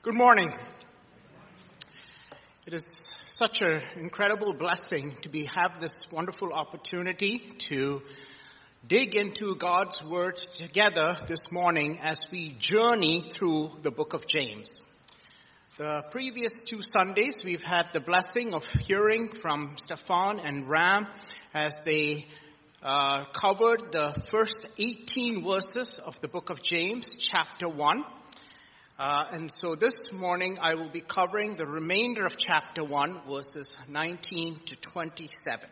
Good morning. It is such an incredible blessing to have this wonderful opportunity to dig into God's Word together this morning as we journey through the book of James. The previous 2 Sundays, we've had the blessing of hearing from Stefan and Ram as they covered the first 18 verses of the book of James, chapter 1. And so this morning I will be covering the remainder of chapter 1, verses 19 to 27.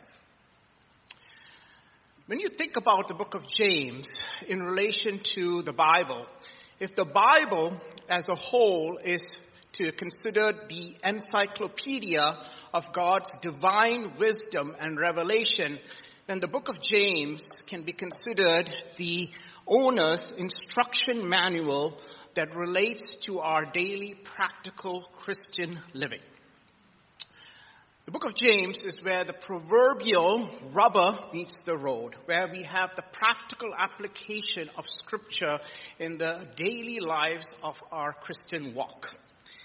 When you think about the book of James in relation to the Bible, if the Bible as a whole is to consider the encyclopedia of God's divine wisdom and revelation, then the book of James can be considered the owner's instruction manual that relates to our daily practical Christian living. The book of James is where the proverbial rubber meets the road, where we have the practical application of Scripture in the daily lives of our Christian walk.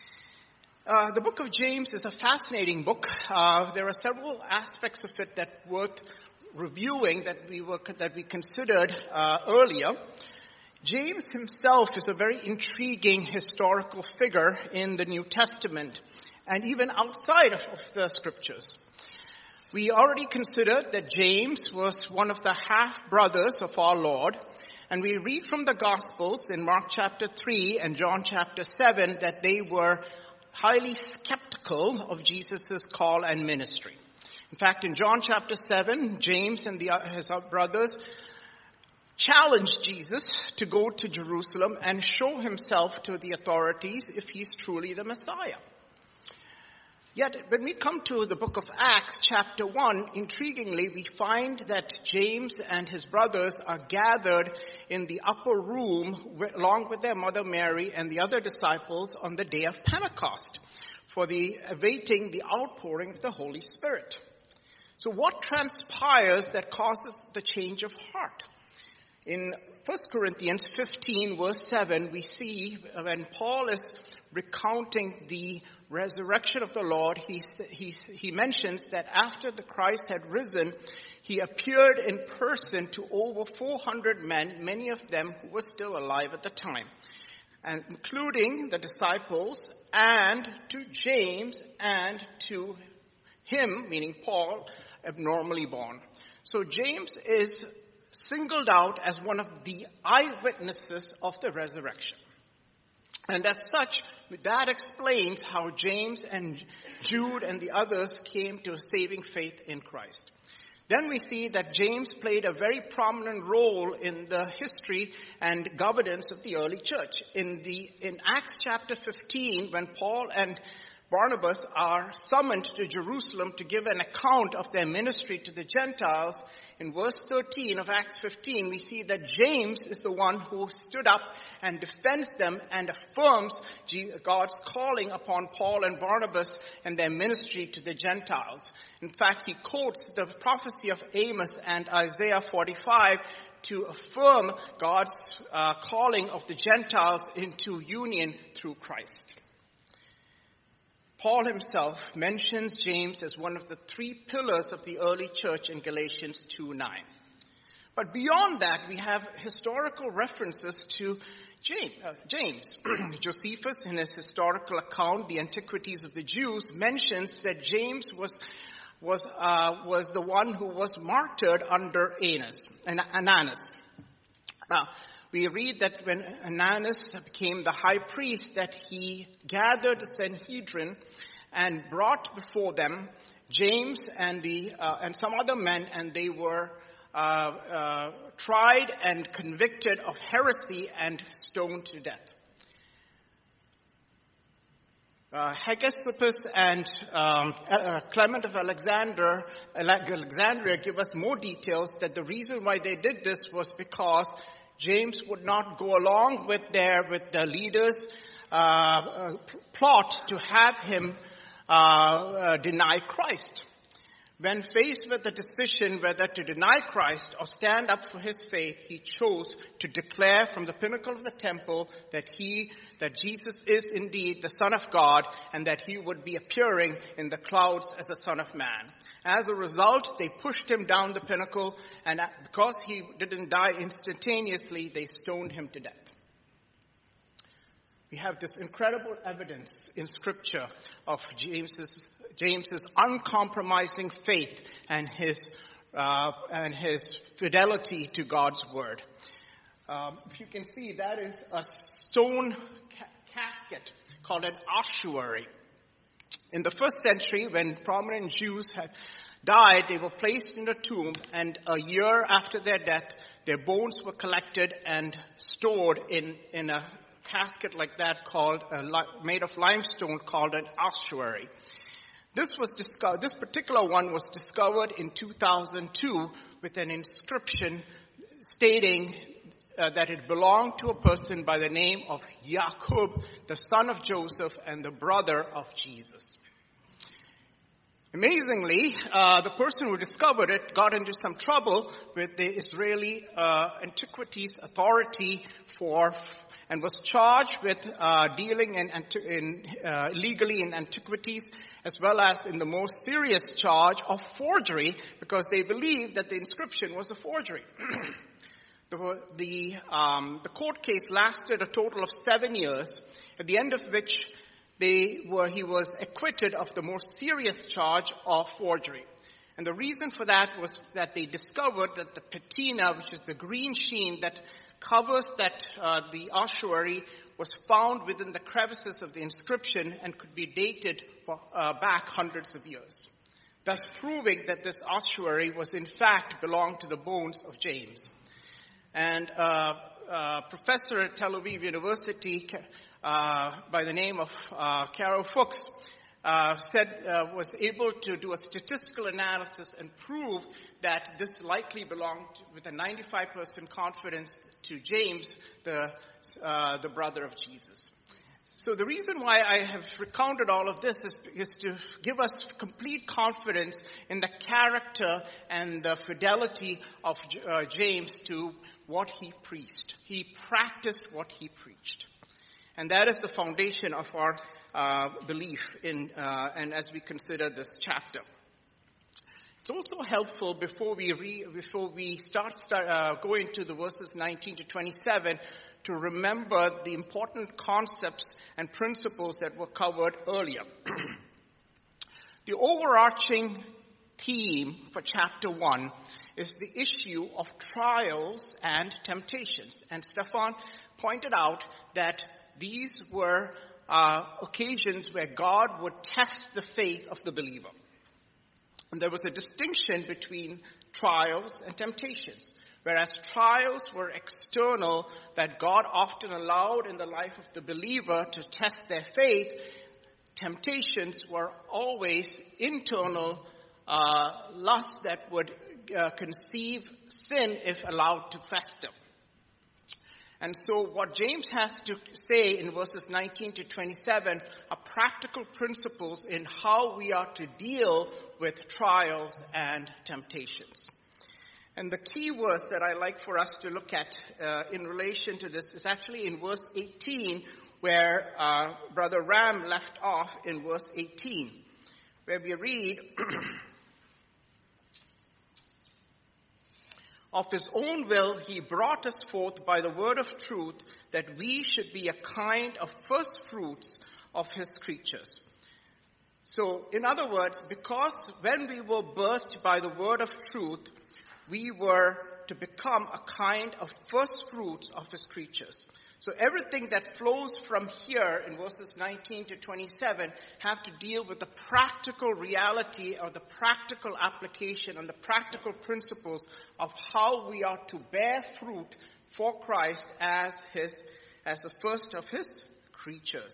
The book of James is a fascinating book. There are several aspects of it that worth reviewing that we considered earlier. James himself is a very intriguing historical figure in the New Testament and even outside of the Scriptures. We already considered that James was one of the half-brothers of our Lord, and we read from the Gospels in Mark chapter 3 and John chapter 7 that they were highly skeptical of Jesus' call and ministry. In fact, in John chapter 7, James and his brothers challenged Jesus to go to Jerusalem and show himself to the authorities if he's truly the Messiah. Yet, when we come to the book of Acts, chapter 1, intriguingly, we find that James and his brothers are gathered in the upper room along with their mother Mary and the other disciples on the day of Pentecost for awaiting the outpouring of the Holy Spirit. So what transpires that causes the change of heart? In 1 Corinthians 15, verse 7, we see when Paul is recounting the resurrection of the Lord, he mentions that after the Christ had risen, he appeared in person to over 400 men, many of them who were still alive at the time, and including the disciples and to James and to him, meaning Paul, abnormally born. So James is singled out as one of the eyewitnesses of the resurrection. And as such, that explains how James and Jude and the others came to a saving faith in Christ. Then we see that James played a very prominent role in the history and governance of the early church. In Acts chapter 15, when Paul and Barnabas are summoned to Jerusalem to give an account of their ministry to the Gentiles, in verse 13 of Acts 15, we see that James is the one who stood up and defends them and affirms God's calling upon Paul and Barnabas and their ministry to the Gentiles. In fact, he quotes the prophecy of Amos and Isaiah 45 to affirm God's calling of the Gentiles into union through Christ. Paul himself mentions James as one of the 3 pillars of the early church in Galatians 2:9. But beyond that, we have historical references to James. Josephus, in his historical account, The Antiquities of the Jews, mentions that James was the one who was martyred under Ananus. Now, we read that when Ananus became the high priest, that he gathered the Sanhedrin and brought before them James and some other men, and they were tried and convicted of heresy and stoned to death. Hegesippus and Clement of Alexandria give us more details that the reason why they did this was because James would not go along with the leaders' plot to have him deny Christ. When faced with the decision whether to deny Christ or stand up for his faith, he chose to declare from the pinnacle of the temple that Jesus is indeed the Son of God and that he would be appearing in the clouds as the Son of Man. As a result, they pushed him down the pinnacle, and because he didn't die instantaneously, they stoned him to death. We have this incredible evidence in Scripture of James's uncompromising faith and his fidelity to God's word. If you can see, that is a stone casket called an ossuary. In the first century, when prominent Jews had died, they were placed in a tomb, and a year after their death, their bones were collected and stored in a casket like that made of limestone called an ossuary. This particular one was discovered in 2002 with an inscription stating that it belonged to a person by the name of Jacob, the son of Joseph and the brother of Jesus. Amazingly, the person who discovered it got into some trouble with the Israeli Antiquities Authority and was charged with dealing illegally in antiquities, as well as in the most serious charge of forgery, because they believed that the inscription was a forgery. The court case lasted a total of 7 years, at the end of which he was acquitted of the most serious charge of forgery. And the reason for that was that they discovered that the patina, which is the green sheen that covers the ossuary, was found within the crevices of the inscription and could be dated back hundreds of years, thus proving that this ossuary was in fact belonged to the bones of James. And a professor at Tel Aviv University by the name of Carol Fuchs was able to do a statistical analysis and prove that this likely belonged with a 95% confidence to James, the brother of Jesus. So the reason why I have recounted all of this is to give us complete confidence in the character and the fidelity of James to what he preached. He practiced what he preached. And that is the foundation of our belief and as we consider this chapter. It's also helpful before we start going to the verses 19 to 27 to remember the important concepts and principles that were covered earlier. The overarching theme for chapter 1 is the issue of trials and temptations. And Stefan pointed out that these were occasions where God would test the faith of the believer. And there was a distinction between trials and temptations. Whereas trials were external, that God often allowed in the life of the believer to test their faith, temptations were always internal lusts that would conceive sin if allowed to fester. And so what James has to say in verses 19 to 27 are practical principles in how we are to deal with trials and temptations. And the key verse that I like for us to look at in relation to this is actually in verse 18, where Brother Ram left off in verse 18, where we read, "Of his own will he brought us forth by the word of truth, that we should be a kind of first fruits of his creatures." So, in other words, because when we were birthed by the word of truth, we were to become a kind of first fruits of his creatures. So everything that flows from here in verses 19 to 27 have to deal with the practical reality or the practical application and the practical principles of how we are to bear fruit for Christ as the first of his creatures.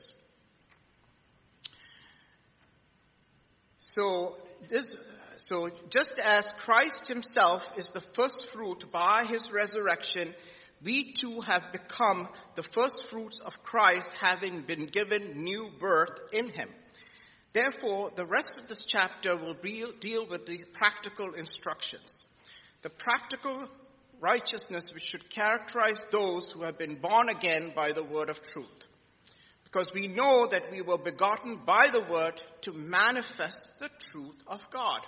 So just as Christ himself is the first fruit by his resurrection, we too have become the first fruits of Christ, having been given new birth in him. Therefore, the rest of this chapter will deal with the practical instructions, the practical righteousness which should characterize those who have been born again by the word of truth. Because we know that we were begotten by the word to manifest the truth of God.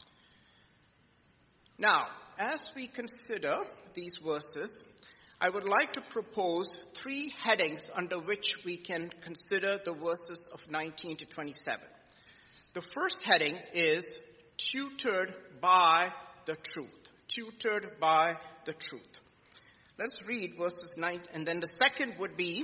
Now, as we consider these verses, I would like to propose 3 headings under which we can consider the verses of 19 to 27. The first heading is tutored by the truth. Tutored by the truth. Let's read verses 9, and then the second would be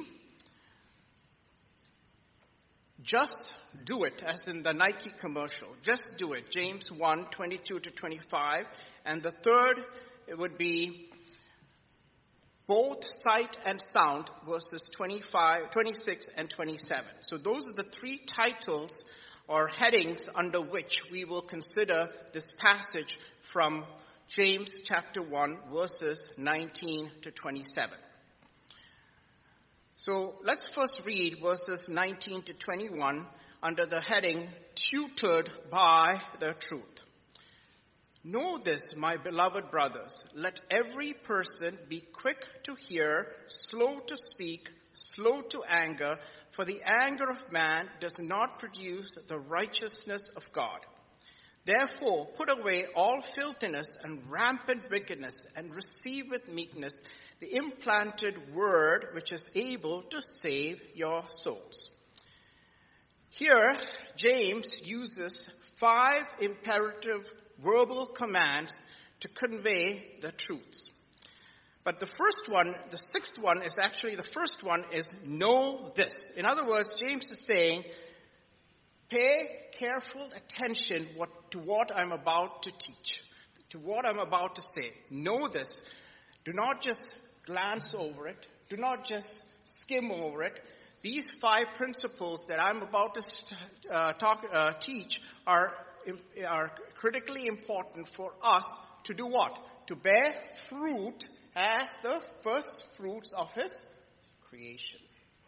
just do it, as in the Nike commercial. Just do it. James 1, 22 to 25. And the third, it would be both sight and sound, verses 26 and 27. So those are the 3 titles or headings under which we will consider this passage from James chapter 1, verses 19 to 27. So let's first read verses 19 to 21 under the heading, Tutored by the Truth. Know this, my beloved brothers, let every person be quick to hear, slow to speak, slow to anger, for the anger of man does not produce the righteousness of God. Therefore, put away all filthiness and rampant wickedness, and receive with meekness the implanted word which is able to save your souls. Here, James uses 5 imperative verbal commands to convey the truths. But the first one, the 6th one, is actually the first one is know this. In other words, James is saying, pay careful attention to what I'm about to teach, to what I'm about to say. Know this. Do not just glance over it. Do not just skim over it. These 5 principles that I'm about to teach are critically important for us to do what? To bear fruit as the first fruits of his creation.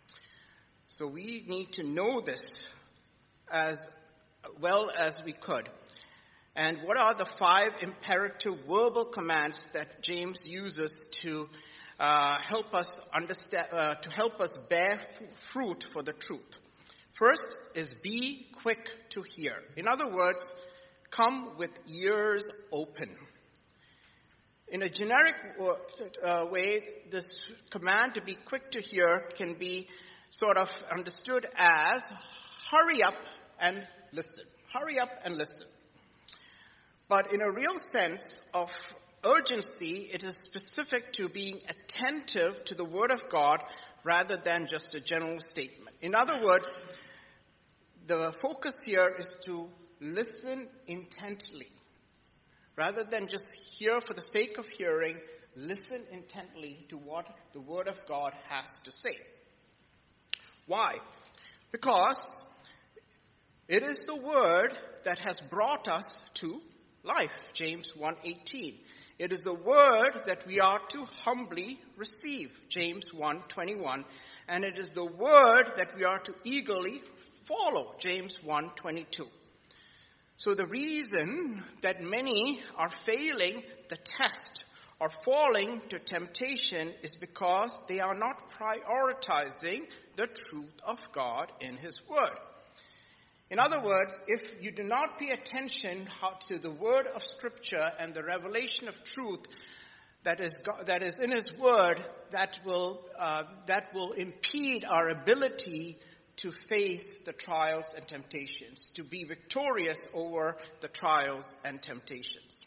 So we need to know this as well as we could. And what are the 5 imperative verbal commands that James uses to help us understand, to help us bear fruit for the truth? First is be quick to hear. In other words, come with ears open. In a generic way, this command to be quick to hear can be sort of understood as hurry up and listen. Hurry up and listen. But in a real sense of urgency, it is specific to being attentive to the Word of God rather than just a general statement. In other words, the focus here is to listen intently. Rather than just hear for the sake of hearing, listen intently to what the Word of God has to say. Why? Because it is the Word that has brought us to life, James 1:18. It is the Word that we are to humbly receive, James 1:21. And it is the Word that we are to eagerly follow, James 1:22. So the reason that many are failing the test or falling to temptation is because they are not prioritizing the truth of God in His Word. In other words, if you do not pay attention to the word of Scripture and the revelation of truth that is in His Word, that will impede our ability to face the trials and temptations, to be victorious over the trials and temptations.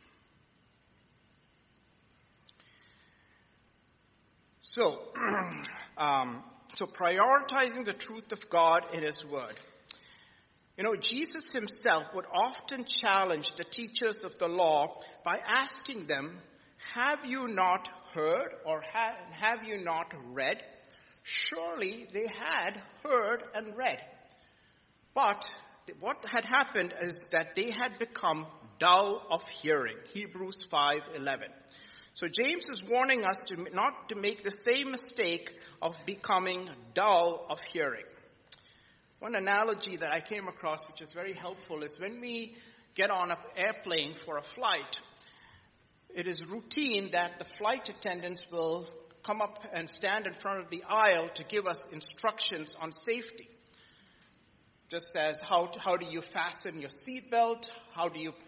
So prioritizing the truth of God in His Word. You know, Jesus Himself would often challenge the teachers of the law by asking them, have you not heard or have you not read? Surely they had heard and read. But what had happened is that they had become dull of hearing. Hebrews 5:11. So James is warning us not to make the same mistake of becoming dull of hearing. One analogy that I came across, which is very helpful, is when we get on an airplane for a flight, it is routine that the flight attendants will come up and stand in front of the aisle to give us instructions on safety. Just as how do you fasten your seatbelt, how do you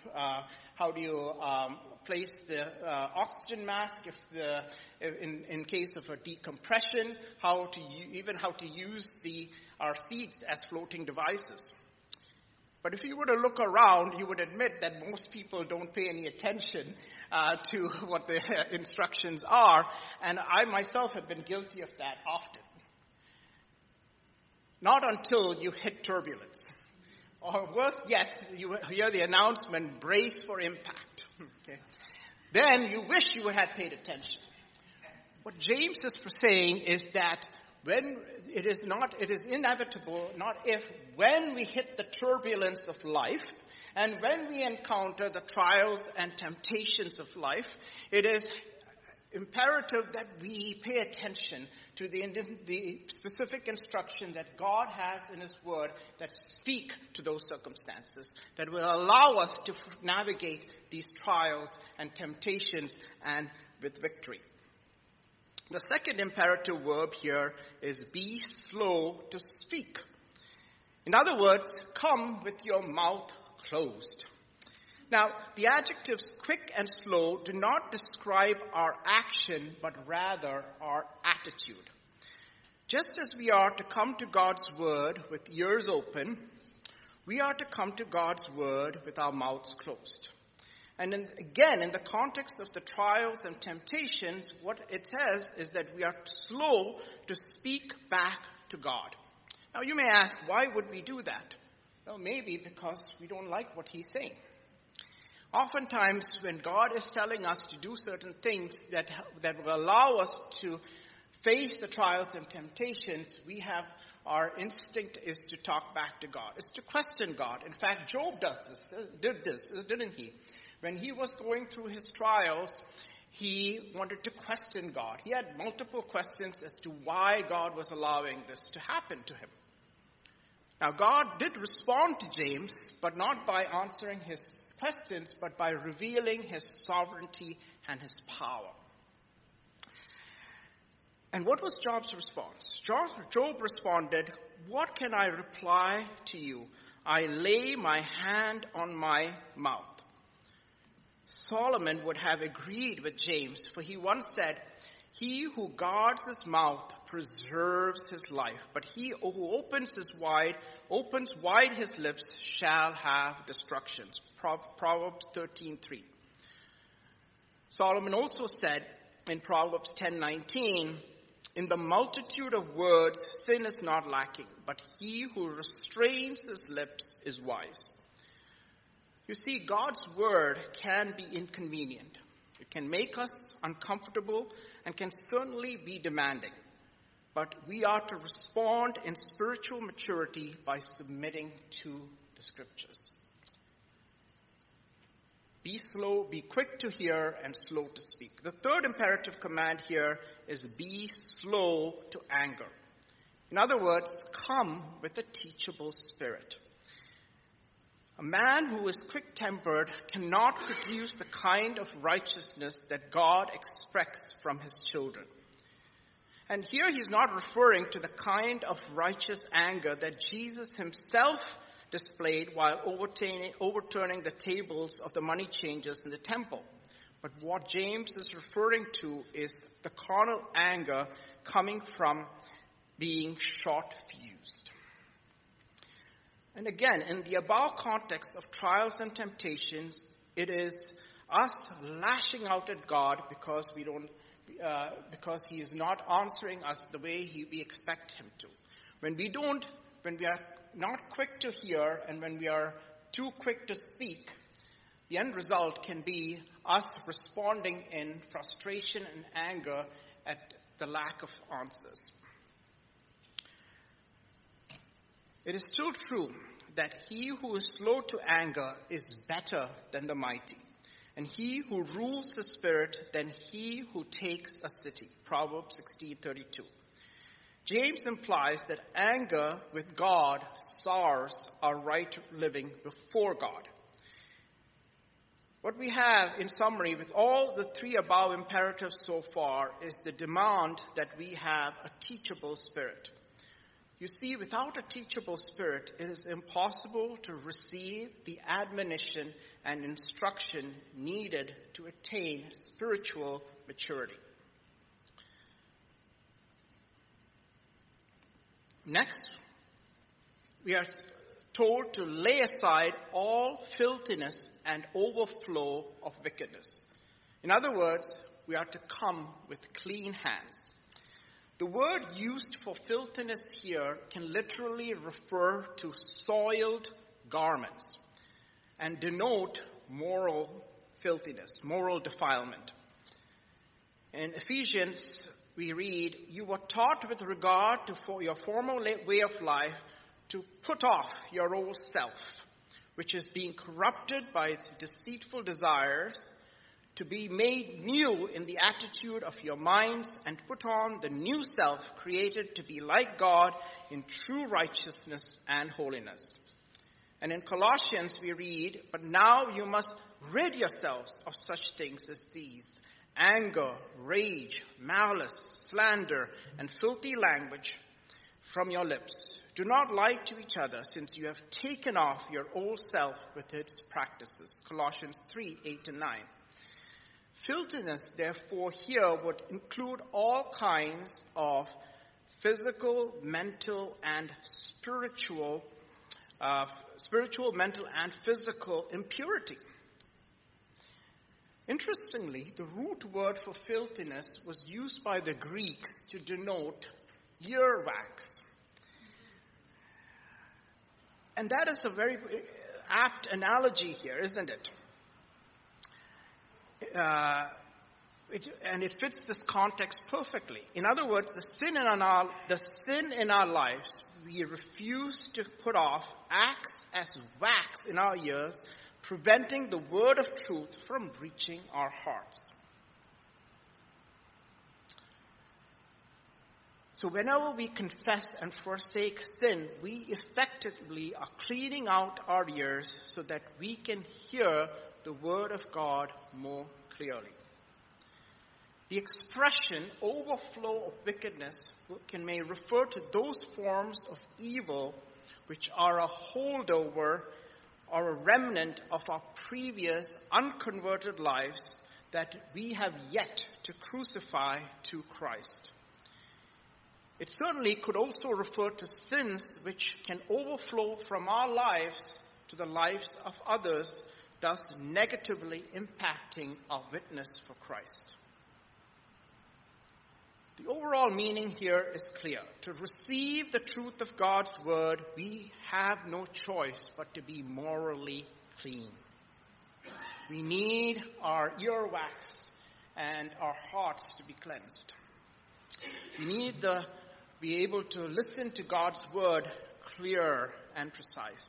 place the oxygen mask in case of a decompression, how to use our seats as floating devices. But if you were to look around, you would admit that most people don't pay any attention to what the instructions are, and I myself have been guilty of that often. Not until you hit turbulence. Or worse yet, you hear the announcement, brace for impact. Okay. Then you wish you had paid attention. What James is saying is that when it is inevitable, when we hit the turbulence of life, and when we encounter the trials and temptations of life, it is imperative that we pay attention to the specific instruction that God has in His Word that speak to those circumstances, that will allow us to navigate these trials and temptations and with victory. The second imperative verb here is be slow to speak. In other words, come with your mouth closed. Now, the adjectives quick and slow do not describe our action, but rather our attitude. Just as we are to come to God's Word with ears open, we are to come to God's Word with our mouths closed. And again, in the context of the trials and temptations, what it says is that we are slow to speak back to God. Now, you may ask, why would we do that? Well, maybe because we don't like what He's saying. Oftentimes, when God is telling us to do certain things that will allow us to face the trials and temptations, our instinct is to talk back to God. It's to question God. In fact, Job did this, didn't he? When he was going through his trials, he wanted to question God. He had multiple questions as to why God was allowing this to happen to him. Now, God did respond to James, but not by answering his questions, but by revealing His sovereignty and His power. And what was Job's response? Job responded, "What can I reply to you? I lay my hand on my mouth." Solomon would have agreed with James, for he once said, "He who guards his mouth preserves his life, but he who opens wide his lips shall have destructions." Proverbs 13:3. Solomon also said in Proverbs 10:19, "In the multitude of words sin is not lacking, but he who restrains his lips is wise." You see, God's word can be inconvenient. It can make us uncomfortable and can certainly be demanding. But we are to respond in spiritual maturity by submitting to the Scriptures. Be quick to hear and slow to speak. The third imperative command here is be slow to anger. In other words, come with a teachable spirit. A man who is quick-tempered cannot produce the kind of righteousness that God expects from His children. And here He's not referring to the kind of righteous anger that Jesus Himself displayed while overturning the tables of the money changers in the temple. But what James is referring to is the carnal anger coming from being short-fused. And again, in the above context of trials and temptations, it is us lashing out at God because He is not answering us the way we expect Him to. When we are not quick to hear and when we are too quick to speak, the end result can be us responding in frustration and anger at the lack of answers. It is still true that he who is slow to anger is better than the mighty, and he who rules the spirit than he who takes a city. Proverbs 16:32. James implies that anger with God SARS our right living before God. What we have in summary with all the three above imperatives so far is the demand that we have a teachable spirit. You see, without a teachable spirit, it is impossible to receive the admonition and instruction needed to attain spiritual maturity. Next, we are told to lay aside all filthiness and overflow of wickedness. In other words, we are to come with clean hands. The word used for filthiness here can literally refer to soiled garments and denote moral filthiness, moral defilement. In Ephesians, we read, "You were taught with regard to your former way of life to put off your old self, which is being corrupted by its deceitful desires, to be made new in the attitude of your minds, and put on the new self, created to be like God in true righteousness and holiness." And in Colossians we read, "But now you must rid yourselves of such things as these: anger, rage, malice, slander, and filthy language from your lips. Do not lie to each other, since you have taken off your old self with its practices." Colossians 3:8-9. Filthiness, therefore, here would include all kinds of physical, mental, and spiritual, mental, and physical impurity. Interestingly, the root word for filthiness was used by the Greeks to denote earwax. And that is a very apt analogy here, isn't it? And it fits this context perfectly. In other words, the sin in our lives, we refuse to put off, acts as wax in our ears, preventing the word of truth from reaching our hearts. So whenever we confess and forsake sin, we effectively are cleaning out our ears so that we can hear the word of God more clearly. The expression overflow of wickedness may refer to those forms of evil which are a holdover or a remnant of our previous unconverted lives that we have yet to crucify to Christ. It certainly could also refer to sins which can overflow from our lives to the lives of others, thus negatively impacting our witness for Christ. The overall meaning here is clear. To receive the truth of God's word, we have no choice but to be morally clean. We need our earwax and our hearts to be cleansed. We need to be able to listen to God's word clear and precise.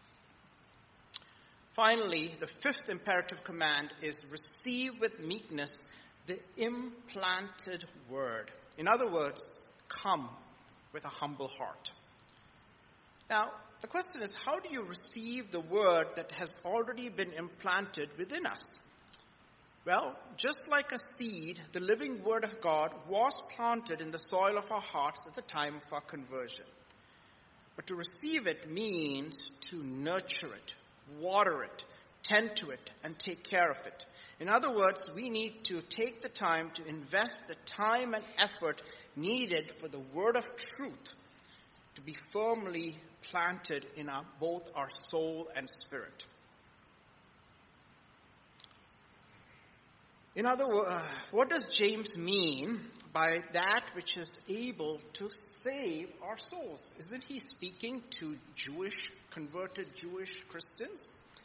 Finally, the fifth imperative command is receive with meekness the implanted word. In other words, come with a humble heart. Now, the question is, how do you receive the word that has already been implanted within us? Well, just like a seed, the living word of God was planted in the soil of our hearts at the time of our conversion. But to receive it means to nurture it, water it, tend to it, and take care of it. In other words, we need to take the time to invest the time and effort needed for the word of truth to be firmly planted in both our soul and spirit. In other words, what does James mean by that which is able to save our souls? Isn't he speaking to converted Jewish Christians?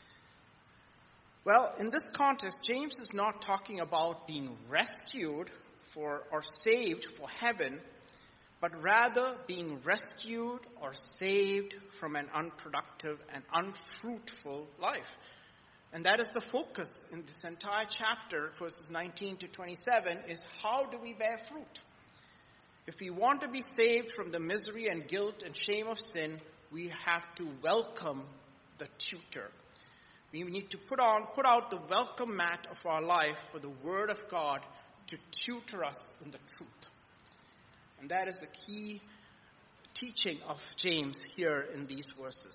Well, in this context, James is not talking about being rescued or saved for heaven, but rather being rescued or saved from an unproductive and unfruitful life. And that is the focus in this entire chapter, verses 19 to 27, is how do we bear fruit? If we want to be saved from the misery and guilt and shame of sin, we have to welcome the tutor. We need to put out the welcome mat of our life for the Word of God to tutor us in the truth. And that is the key teaching of James here in these verses.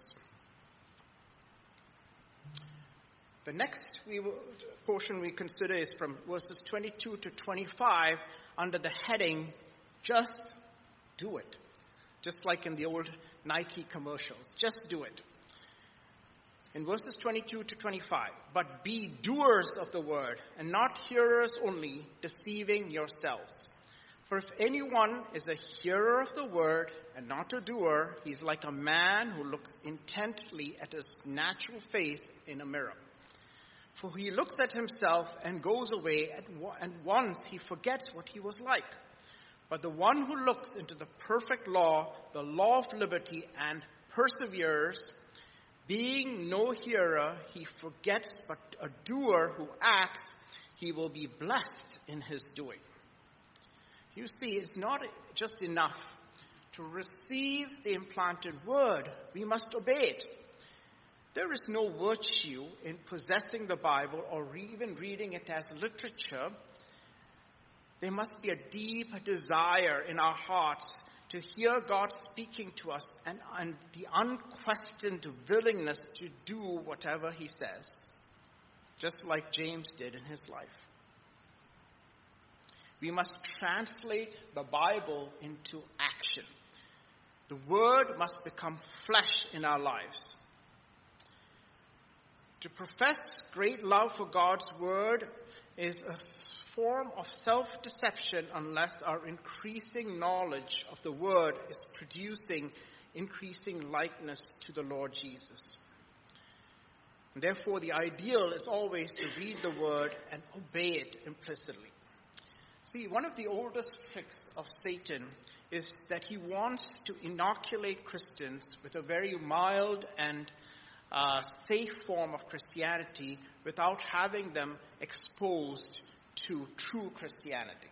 The next portion we consider is from verses 22 to 25 under the heading, Just Do It. Just like in the old Nike commercials. Just do it. In verses 22 to 25, but be doers of the word, and not hearers only, deceiving yourselves. For if anyone is a hearer of the word and not a doer, he is like a man who looks intently at his natural face in a mirror. For he looks at himself and goes away, and once he forgets what he was like. But the one who looks into the perfect law, the law of liberty, and perseveres, being no hearer, he forgets, but a doer who acts, he will be blessed in his doing. You see, it's not just enough to receive the implanted word. We must obey it. There is no virtue in possessing the Bible or even reading it as literature. There must be a deep desire in our hearts to hear God speaking to us and the unquestioned willingness to do whatever he says, just like James did in his life. We must translate the Bible into action. The Word must become flesh in our lives. To profess great love for God's Word is a form of self-deception unless our increasing knowledge of the Word is producing increasing likeness to the Lord Jesus. And therefore, the ideal is always to read the Word and obey it implicitly. See, one of the oldest tricks of Satan is that he wants to inoculate Christians with a very mild and safe form of Christianity without having them exposed to true Christianity.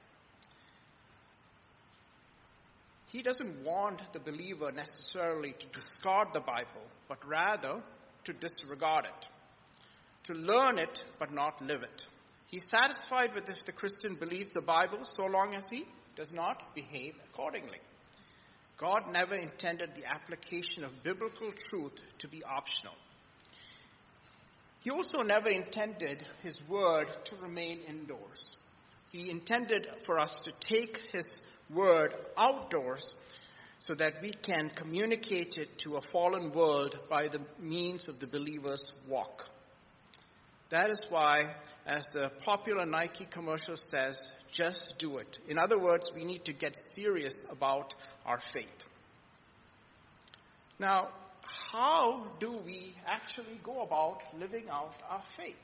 He doesn't want the believer necessarily to discard the Bible, but rather to disregard it, to learn it but not live it. He's satisfied with if the Christian believes the Bible so long as he does not behave accordingly. God never intended the application of biblical truth to be optional. He also never intended his word to remain indoors. He intended for us to take his word outdoors so that we can communicate it to a fallen world by the means of the believer's walk. That is why, as the popular Nike commercial says, just do it. In other words, we need to get serious about our faith. Now, how do we actually go about living out our faith?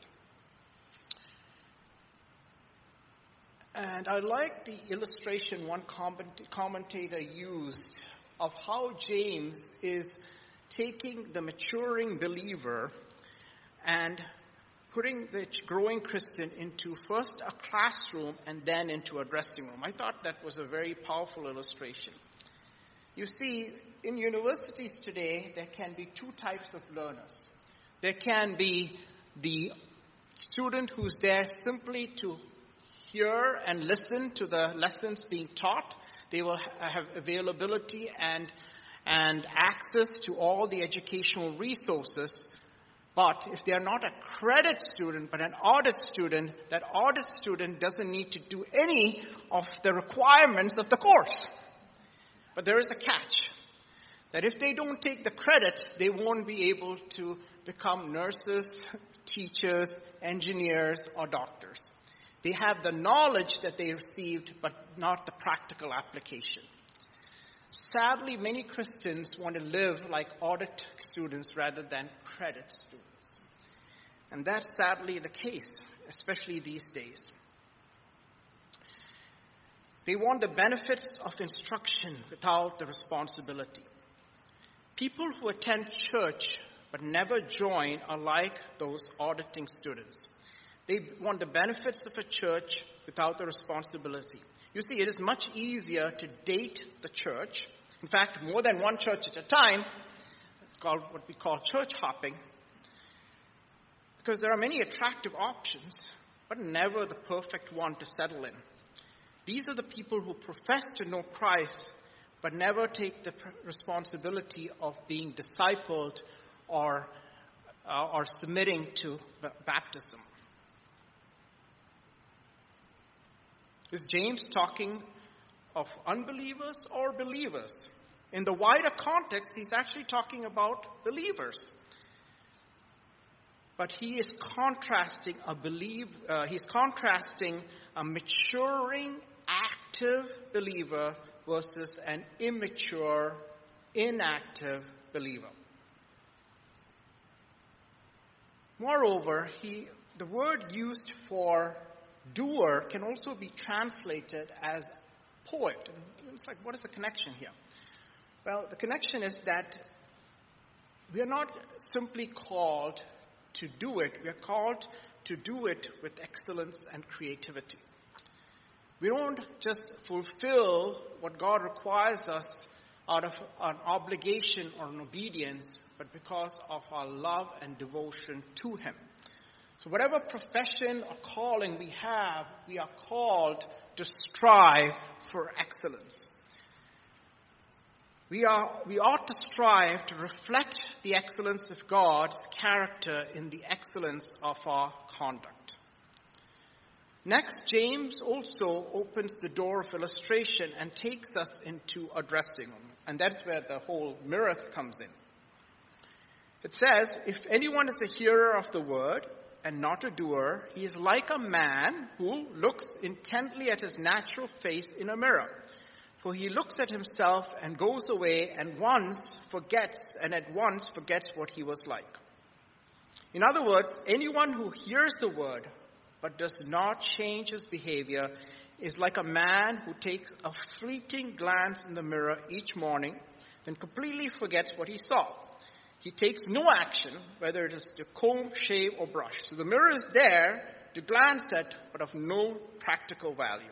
And I like the illustration one commentator used of how James is taking the maturing believer and putting the growing Christian into first a classroom and then into a dressing room. I thought that was a very powerful illustration. You see, in universities today, there can be two types of learners. There can be the student who's there simply to hear and listen to the lessons being taught. They will have availability and access to all the educational resources. But if they are not a credit student, but an audit student, that audit student doesn't need to do any of the requirements of the course. But there is a catch, that if they don't take the credit, they won't be able to become nurses, teachers, engineers, or doctors. They have the knowledge that they received, but not the practical application. Sadly, many Christians want to live like audit students rather than credit students. And that's sadly the case, especially these days. They want the benefits of instruction without the responsibility. People who attend church but never join are like those auditing students. They want the benefits of a church without the responsibility. You see, it is much easier to date the church. In fact, more than one church at a time, It's called what we call church hopping, because there are many attractive options, but never the perfect one to settle in. These are the people who profess to know Christ, but never take the responsibility of being discipled or submitting to baptism. Is James talking of unbelievers or believers? In the wider context, he's actually talking about believers. But he is contrasting a maturing, active believer versus an immature, inactive believer. Moreover, the word used for doer can also be translated as poet. And it's like, what is the connection here? Well, the connection is that we are not simply called to do it. We are called to do it with excellence and creativity. We don't just fulfill what God requires us out of an obligation or an obedience, but because of our love and devotion to Him. So whatever profession or calling we have, we are called to strive for excellence. We ought to strive to reflect the excellence of God's character in the excellence of our conduct. Next, James also opens the door of illustration and takes us into a dressing room. And that's where the whole mirror comes in. It says, if anyone is a hearer of the word and not a doer, he is like a man who looks intently at his natural face in a mirror. For he looks at himself and goes away and at once forgets what he was like. In other words, anyone who hears the word but does not change his behavior is like a man who takes a fleeting glance in the mirror each morning, then completely forgets what he saw. He takes no action, whether it is to comb, shave, or brush. So the mirror is there to glance at, but of no practical value.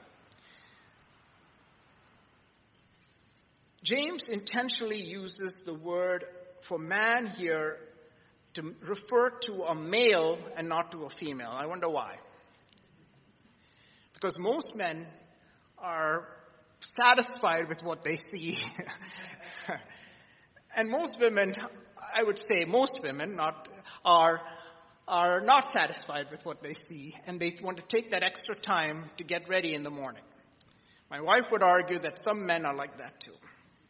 James intentionally uses the word for man here to refer to a male and not to a female. I wonder why. Because most men are satisfied with what they see. And most women, I would say most women are not satisfied with what they see, and they want to take that extra time to get ready in the morning. My wife would argue that some men are like that too.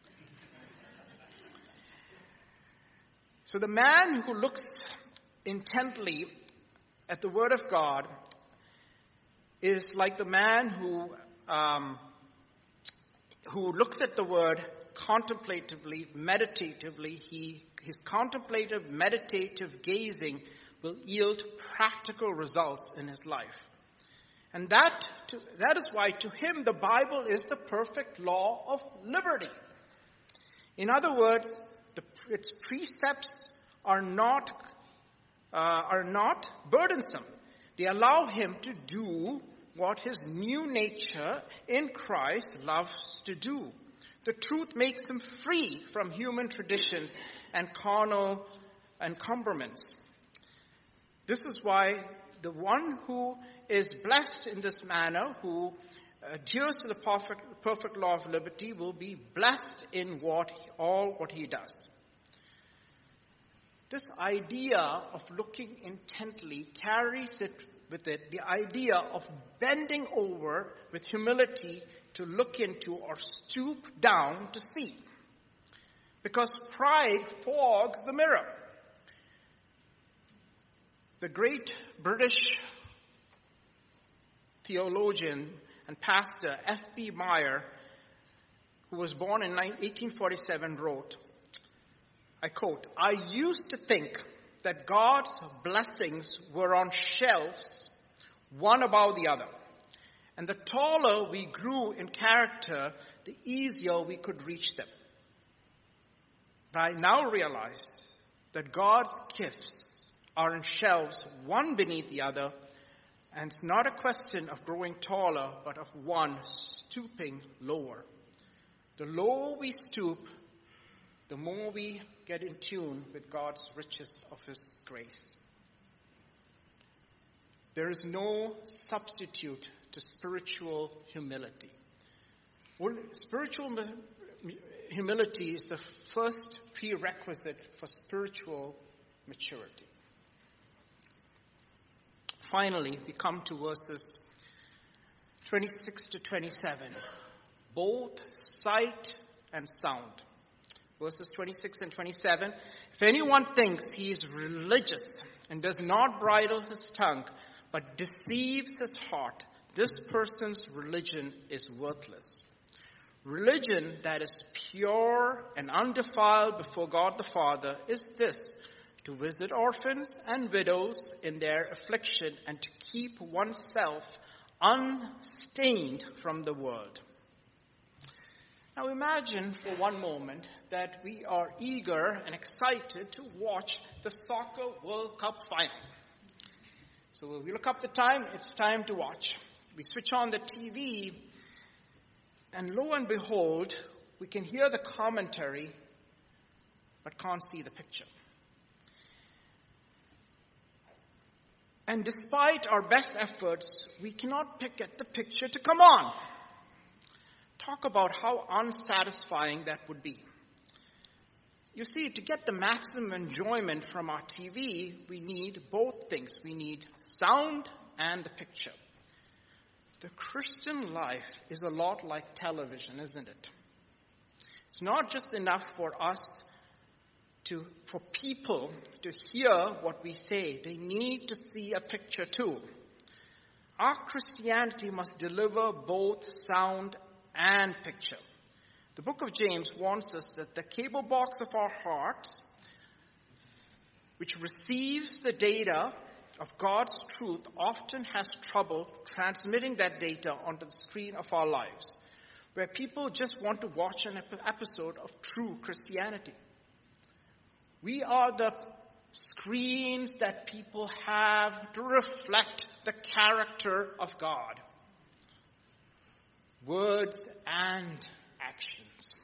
So the man who looks intently at the Word of God is like the man who looks at the Word contemplatively, meditatively. His contemplative, meditative gazing will yield practical results in his life. And that is why to him the Bible is the perfect law of liberty. In other words, its precepts are not burdensome. They allow him to do what his new nature in Christ loves to do. The truth makes him free from human traditions and carnal encumberments. This is why the one who is blessed in this manner, who adheres to the perfect law of liberty, will be blessed in all what he does. This idea of looking intently carries with it the idea of bending over with humility to look into or stoop down to see. Because pride fogs the mirror. The great British theologian and pastor F.B. Meyer, who was born in 1847, wrote, I quote, I used to think that God's blessings were on shelves, one above the other. And the taller we grew in character, the easier we could reach them. But I now realize that God's gifts are on shelves, one beneath the other, and it's not a question of growing taller, but of one stooping lower. The lower we stoop, the more we get in tune with God's riches of His grace. There is no substitute to spiritual humility. Spiritual humility is the first prerequisite for spiritual maturity. Finally, we come to verses 26 to 27. Both sight and sound. Verses 26 and 27. If anyone thinks he is religious and does not bridle his tongue, but deceives his heart, this person's religion is worthless. Religion that is pure and undefiled before God the Father is this: to visit orphans and widows in their affliction and to keep oneself unstained from the world. Now imagine for one moment that we are eager and excited to watch the Soccer World Cup final. So we look up the time, it's time to watch. We switch on the TV, and lo and behold, we can hear the commentary, but can't see the picture. And despite our best efforts, we cannot get the picture to come on. Talk about how unsatisfying that would be. You see, to get the maximum enjoyment from our TV, we need both things. We need sound and the picture. The Christian life is a lot like television, isn't it? It's not just enough for people to hear what we say. They need to see a picture too. Our Christianity must deliver both sound and picture. The book of James warns us that the cable box of our hearts, which receives the data of God's truth, often has trouble transmitting that data onto the screen of our lives, where people just want to watch an episode of true Christianity. We are the screens that people have to reflect the character of God. Words and actions.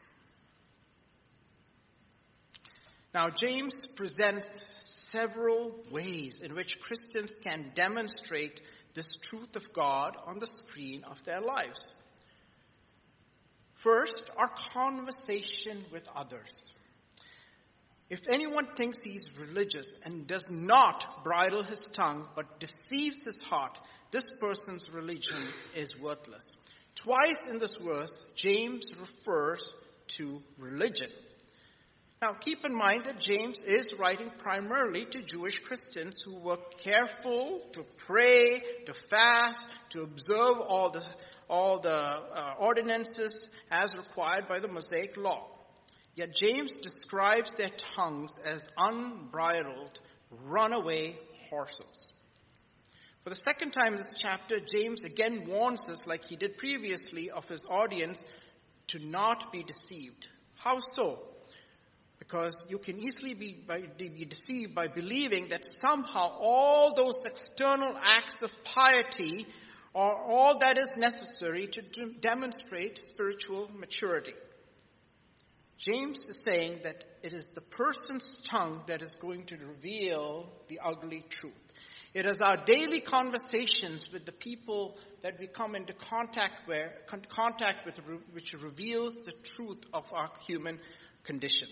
Now, James presents several ways in which Christians can demonstrate this truth of God on the screen of their lives. First, our conversation with others. If anyone thinks he is religious and does not bridle his tongue but deceives his heart, this person's religion is worthless. Twice in this verse, James refers to religion. Now, keep in mind that James is writing primarily to Jewish Christians who were careful to pray, to fast, to observe all the ordinances as required by the Mosaic law. Yet James describes their tongues as unbridled, runaway horses. For the second time in this chapter, James again warns us, like he did previously, of his audience to not be deceived. How so? Because you can easily be deceived by believing that somehow all those external acts of piety are all that is necessary to demonstrate spiritual maturity. James is saying that it is the person's tongue that is going to reveal the ugly truth. It is our daily conversations with the people that we come into contact with which reveals the truth of our human condition.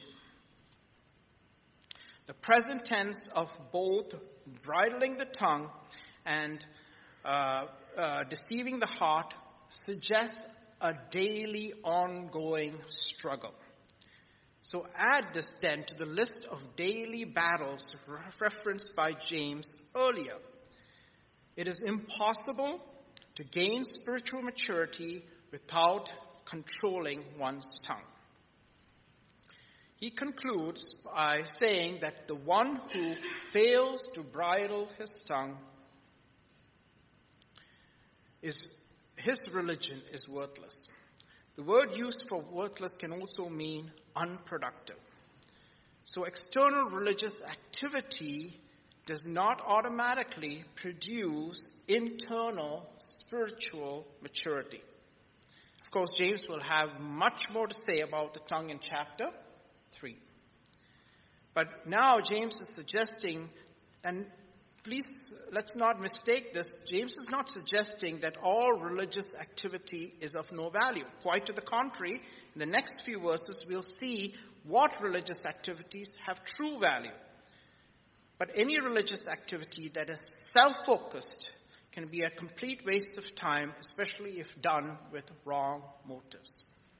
The present tense of both bridling the tongue and deceiving the heart suggests a daily ongoing struggle. So add this then to the list of daily battles referenced by James earlier. It is impossible to gain spiritual maturity without controlling one's tongue. He concludes by saying that the one who fails to bridle his tongue, his religion is worthless. The word used for worthless can also mean unproductive. So external religious activity does not automatically produce internal spiritual maturity. Of course, James will have much more to say about the tongue in chapter 3. But now James is suggesting, and please, let's not mistake this. James is not suggesting that all religious activity is of no value. Quite to the contrary, in the next few verses, we'll see what religious activities have true value. But any religious activity that is self-focused can be a complete waste of time, especially if done with wrong motives.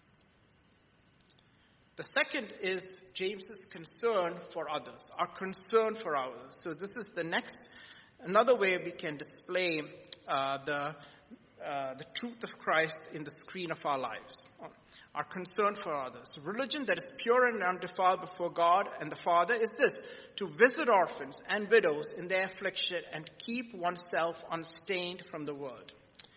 The second is James's concern for others, our concern for others. So this is another way we can display the truth of Christ in the screen of our lives. Our concern for others. Religion that is pure and undefiled before God and the Father is this: to visit orphans and widows in their affliction and keep oneself unstained from the world.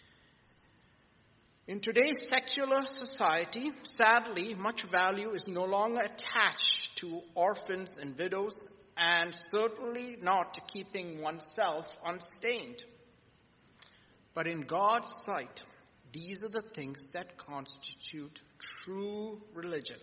In today's secular society, sadly, much value is no longer attached to orphans and widows, and certainly not to keeping oneself unstained. But in God's sight, these are the things that constitute true religion.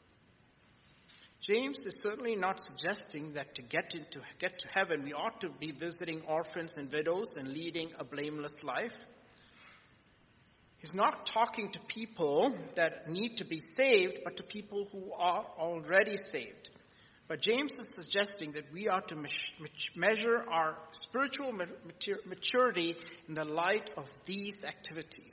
James is certainly not suggesting that to get to heaven, we ought to be visiting orphans and widows and leading a blameless life. He's not talking to people that need to be saved, but to people who are already saved. But James is suggesting that we are to measure our spiritual maturity in the light of these activities,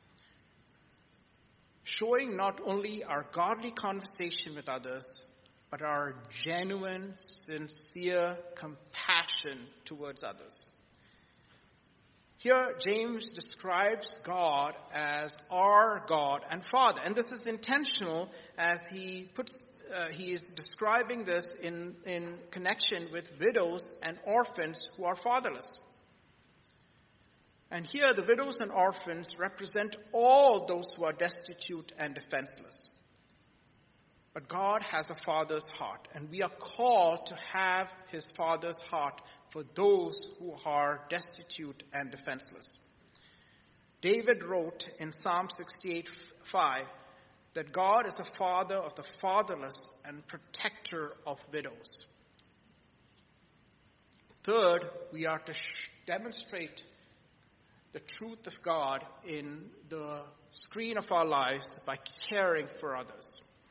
showing not only our godly conversation with others, but our genuine, sincere compassion towards others. Here, James describes God as our God and Father. And this is intentional, as he is describing this in connection with widows and orphans who are fatherless. And here, the widows and orphans represent all those who are destitute and defenseless. But God has a father's heart, and we are called to have his father's heart for those who are destitute and defenseless. David wrote in Psalm 68:5 that God is the father of the fatherless and protector of widows. Third, we are to demonstrate the truth of God in the screen of our lives by caring for others.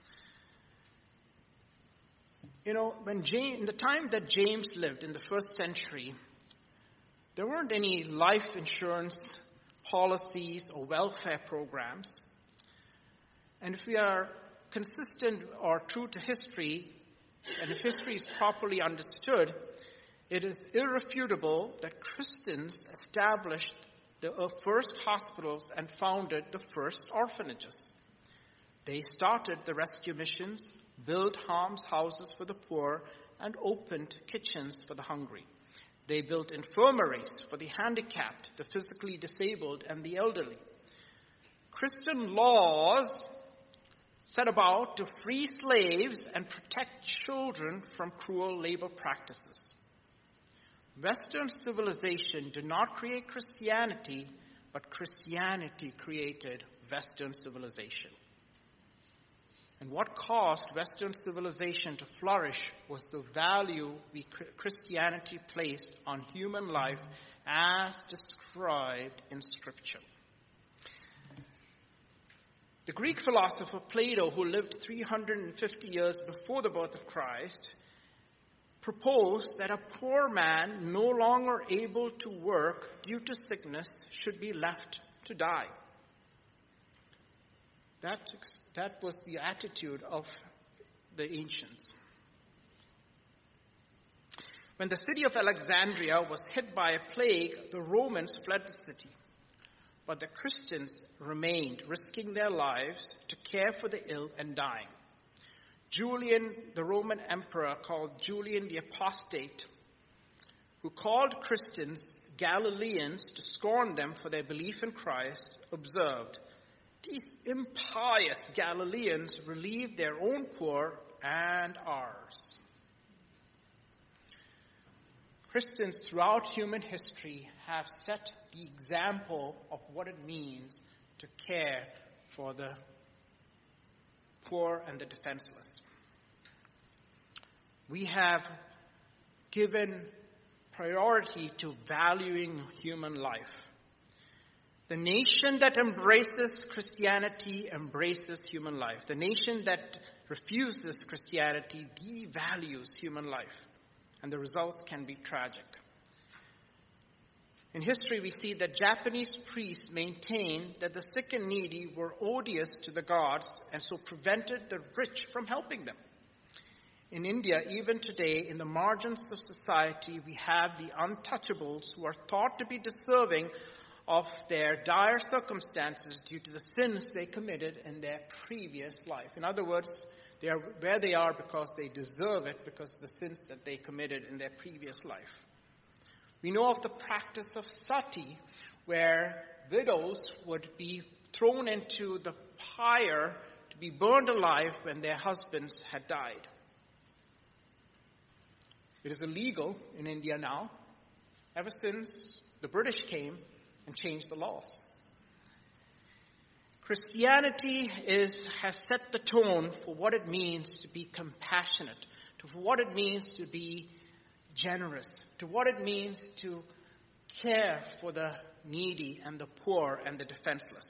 You know, in the time that James lived in the first century, there weren't any life insurance policies or welfare programs. And if we are consistent or true to history, and if history is properly understood, it is irrefutable that Christians established the first hospitals and founded the first orphanages. They started the rescue missions, built almshouses for the poor, and opened kitchens for the hungry. They built infirmaries for the handicapped, the physically disabled, and the elderly. Christian laws set about to free slaves and protect children from cruel labor practices. Western civilization did not create Christianity, but Christianity created Western civilization. And what caused Western civilization to flourish was the value Christianity placed on human life as described in Scripture. The Greek philosopher Plato, who lived 350 years before the birth of Christ, proposed that a poor man no longer able to work due to sickness should be left to die. That was the attitude of the ancients. When the city of Alexandria was hit by a plague, the Romans fled the city. But the Christians remained, risking their lives to care for the ill and dying. Julian, the Roman emperor called Julian the Apostate, who called Christians Galileans to scorn them for their belief in Christ, observed, "These impious Galileans relieve their own poor and ours." Christians throughout human history have set the example of what it means to care for the poor and the defenseless. we have given priority to valuing human life. The nation that embraces Christianity embraces human life. The nation that refuses Christianity devalues human life, and the results can be tragic. In history, we see that Japanese priests maintained that the sick and needy were odious to the gods and so prevented the rich from helping them. In India, even today, in the margins of society, we have the untouchables who are thought to be deserving of their dire circumstances due to the sins they committed in their previous life. In other words, they are where they are because they deserve it, because of the sins that they committed in their previous life. We know of the practice of sati, where widows would be thrown into the fire to be burned alive when their husbands had died. It is illegal in India now, ever since the British came and changed the laws. Christianity has set the tone for what it means to be compassionate, for what it means to be generous, to what it means to care for the needy and the poor and the defenseless.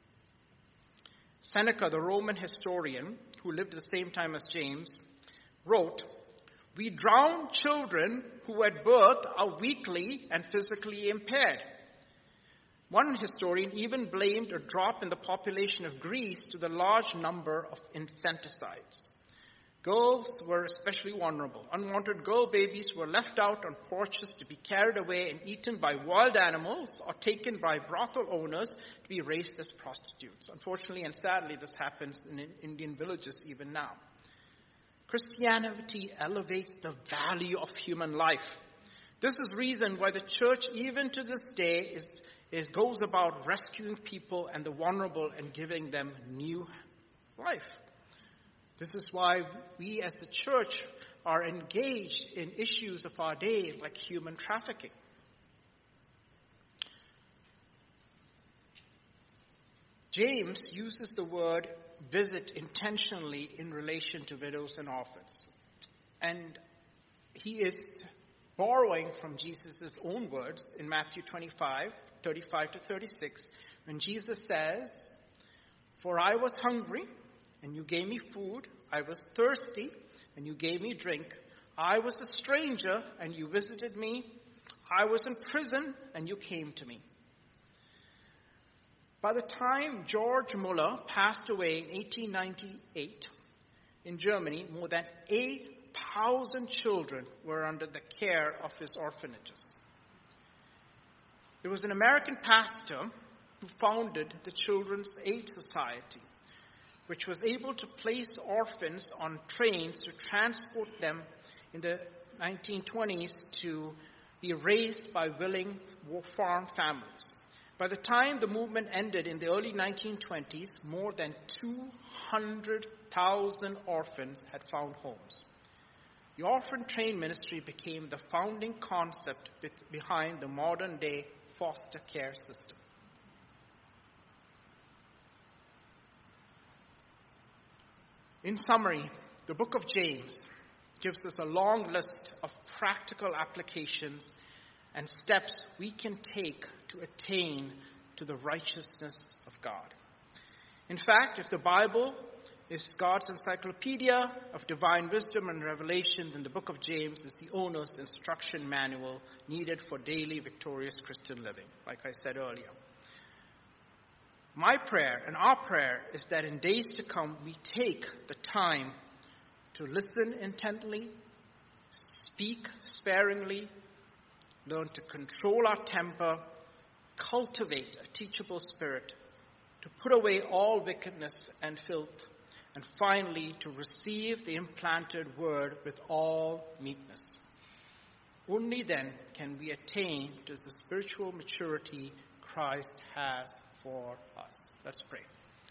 Seneca, the Roman historian, who lived at the same time as James, wrote, "We drown children who at birth are weakly and physically impaired." One historian even blamed a drop in the population of Greece to the large number of infanticides. Girls were especially vulnerable. Unwanted girl babies were left out on porches to be carried away and eaten by wild animals or taken by brothel owners to be raised as prostitutes. Unfortunately and sadly, this happens in Indian villages even now. Christianity elevates the value of human life. This is the reason why the church, even to this day, goes about rescuing people and the vulnerable and giving them new life. This is why we as the church are engaged in issues of our day like human trafficking. James uses the word visit intentionally in relation to widows and orphans. And he is borrowing from Jesus' own words in Matthew 25, 35 to 36, when Jesus says, "For I was hungry, and you gave me food. I was thirsty, and you gave me drink. I was a stranger, and you visited me. I was in prison, and you came to me." By the time George Muller passed away in 1898 in Germany, more than 8,000 children were under the care of his orphanages. There was an American pastor who founded the Children's Aid Society, which was able to place orphans on trains to transport them in the 1920s to be raised by willing farm families. By the time the movement ended in the early 1920s, more than 200,000 orphans had found homes. The orphan train ministry became the founding concept behind the modern-day foster care system. In summary, the book of James gives us a long list of practical applications and steps we can take to attain to the righteousness of God. In fact, if the Bible is God's encyclopedia of divine wisdom and revelation, then the book of James is the owner's instruction manual needed for daily victorious Christian living, like I said earlier. My prayer and our prayer is that in days to come, we take the time to listen intently, speak sparingly, learn to control our temper, cultivate a teachable spirit, to put away all wickedness and filth, and finally to receive the implanted word with all meekness. Only then can we attain to the spiritual maturity Christ has for us. Let's pray.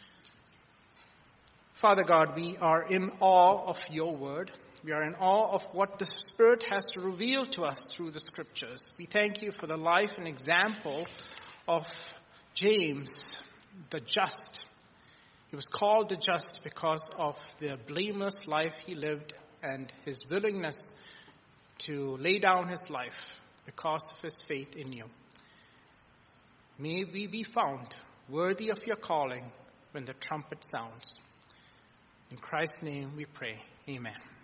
Father God, we are in awe of your word. We are in awe of what the Spirit has revealed to us through the scriptures. We thank you for the life and example of James, the just. He was called the just because of the blameless life he lived and his willingness to lay down his life because of his faith in you. May we be found worthy of your calling when the trumpet sounds. In Christ's name we pray. Amen.